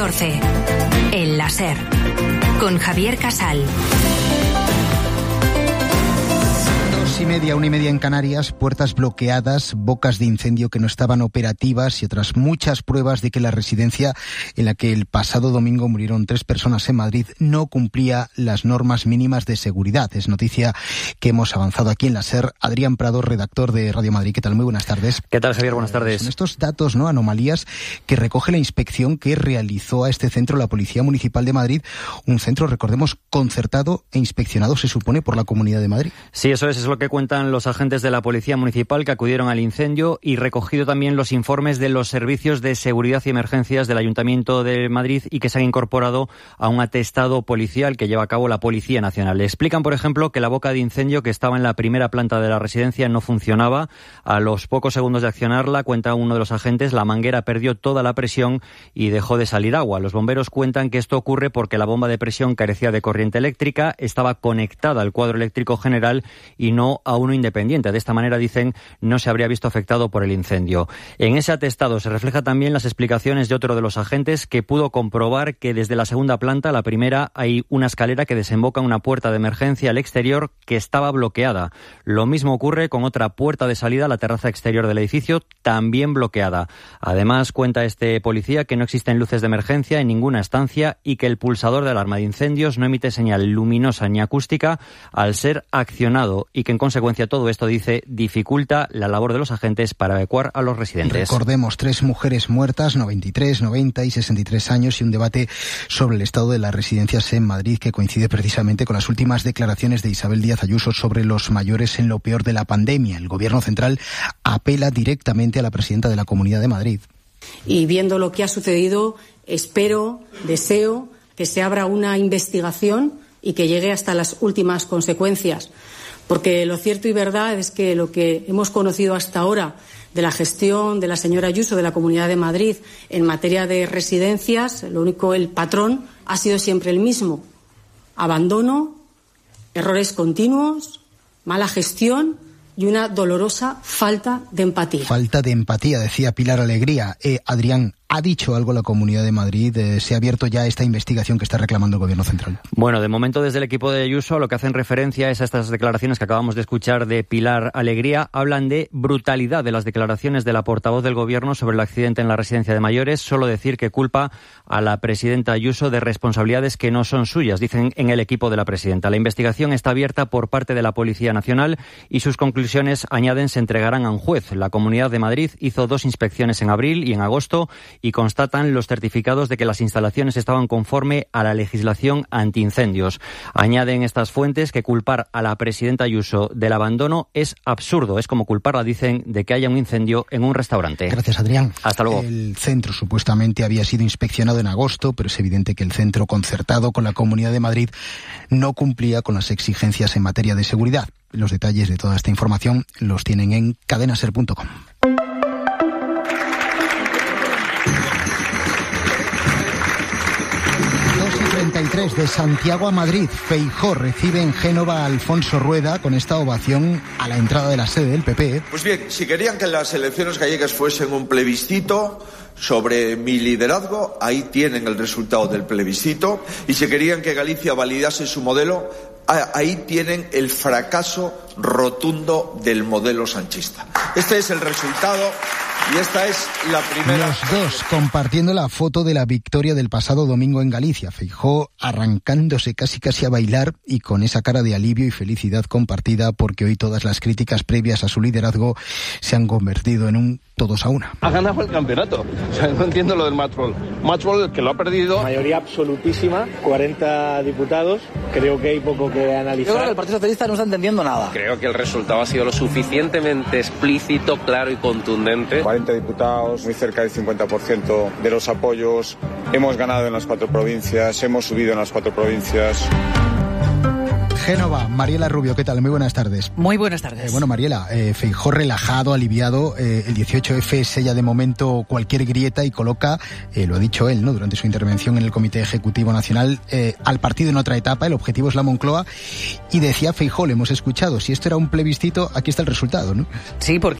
14. El láser. Con Javier Casal. 2:30, 1:30 en Canarias, puertas bloqueadas, bocas de incendio que no estaban operativas y otras muchas pruebas de que la residencia en la que el pasado domingo murieron 3 personas en Madrid no cumplía las normas mínimas de seguridad. Es noticia que hemos avanzado aquí en la SER. Adrián Prado, redactor de Radio Madrid. ¿Qué tal? Muy buenas tardes. ¿Qué tal, Javier? Buenas tardes. Son estos datos, ¿no? Anomalías que recoge la inspección que realizó a este centro la Policía Municipal de Madrid. Un centro, recordemos, concertado e inspeccionado, se supone, por la Comunidad de Madrid. Sí, eso es lo que cuentan los agentes de la Policía Municipal que acudieron al incendio y recogido también los informes de los servicios de seguridad y emergencias del Ayuntamiento de Madrid y que se han incorporado a un atestado policial que lleva a cabo la Policía Nacional. Le explican, por ejemplo, que la boca de incendio que estaba en la primera planta de la residencia no funcionaba. A los pocos segundos de accionarla, cuenta uno de los agentes, la manguera perdió toda la presión y dejó de salir agua. Los bomberos cuentan que esto ocurre porque la bomba de presión carecía de corriente eléctrica, estaba conectada al cuadro eléctrico general y no a uno independiente. De esta manera, dicen, no se habría visto afectado por el incendio. En ese atestado se refleja también las explicaciones de otro de los agentes que pudo comprobar que desde la segunda planta, la primera, hay una escalera que desemboca en una puerta de emergencia al exterior que estaba bloqueada. Lo mismo ocurre con otra puerta de salida a la terraza exterior del edificio, también bloqueada. Además, cuenta este policía que no existen luces de emergencia en ninguna estancia y que el pulsador de alarma de incendios no emite señal luminosa ni acústica al ser accionado y que en consecuencia todo esto, dice, dificulta la labor de los agentes para evacuar a los residentes. Recordemos, 3 mujeres muertas, 93, 90 y 63 años y un debate sobre el estado de las residencias en Madrid que coincide precisamente con las últimas declaraciones de Isabel Díaz Ayuso sobre los mayores en lo peor de la pandemia. El Gobierno central apela directamente a la presidenta de la Comunidad de Madrid. Y viendo lo que ha sucedido, espero, deseo que se abra una investigación y que llegue hasta las últimas consecuencias. Porque lo cierto y verdad es que lo que hemos conocido hasta ahora de la gestión de la señora Ayuso de la Comunidad de Madrid en materia de residencias, lo único, el patrón ha sido siempre el mismo: abandono, errores continuos, mala gestión y una dolorosa falta de empatía. Falta de empatía, decía Pilar Alegría. Adrián, ¿ha dicho algo la Comunidad de Madrid? ¿Se ha abierto ya esta investigación que está reclamando el Gobierno central? Bueno, de momento desde el equipo de Ayuso lo que hacen referencia es a estas declaraciones que acabamos de escuchar de Pilar Alegría. Hablan de brutalidad de las declaraciones de la portavoz del Gobierno sobre el accidente en la residencia de mayores. Solo decir que culpa a la presidenta Ayuso de responsabilidades que no son suyas, dicen en el equipo de la presidenta. La investigación está abierta por parte de la Policía Nacional y sus conclusiones, añaden, se entregarán a un juez. La Comunidad de Madrid hizo 2 inspecciones en abril y en agosto y constatan los certificados de que las instalaciones estaban conforme a la legislación antiincendios. Añaden estas fuentes que culpar a la presidenta Ayuso del abandono es absurdo. Es como culparla, dicen, de que haya un incendio en un restaurante. Gracias, Adrián. Hasta luego. El centro supuestamente había sido inspeccionado en agosto, pero es evidente que el centro concertado con la Comunidad de Madrid no cumplía con las exigencias en materia de seguridad. Los detalles de toda esta información los tienen en cadenaser.com. De Santiago a Madrid, Feijóo recibe en Génova a Alfonso Rueda con esta ovación a la entrada de la sede del PP. Pues bien, si querían que las elecciones gallegas fuesen un plebiscito sobre mi liderazgo, ahí tienen el resultado del plebiscito. Y si querían que Galicia validase su modelo, ahí tienen el fracaso rotundo del modelo sanchista. Este es el resultado. Y esta es la primera. Los dos compartiendo la foto de la victoria del pasado domingo en Galicia. Feijóo arrancándose casi a bailar y con esa cara de alivio y felicidad compartida porque hoy todas las críticas previas a su liderazgo se han convertido en un todos a una. Ha ganado el campeonato. O sea, no entiendo lo del matchball. Matchball, que lo ha perdido. Mayoría absolutísima, 40 diputados. Creo que hay poco que analizar. Yo creo que el Partido Socialista no está entendiendo nada. Creo que el resultado ha sido lo suficientemente explícito, claro y contundente. 40 diputados, muy cerca del 50% de los apoyos. Hemos ganado en las 4 provincias, hemos subido en las 4 provincias. Génova, Mariela Rubio, ¿qué tal? Muy buenas tardes. Muy buenas tardes. Bueno, Mariela, Feijóo relajado, aliviado, el 18F sella de momento cualquier grieta y coloca, lo ha dicho él, ¿no?, durante su intervención en el Comité Ejecutivo Nacional, al partido en otra etapa. El objetivo es la Moncloa y decía Feijóo, le hemos escuchado, si esto era un plebiscito, aquí está el resultado, ¿no? Sí, porque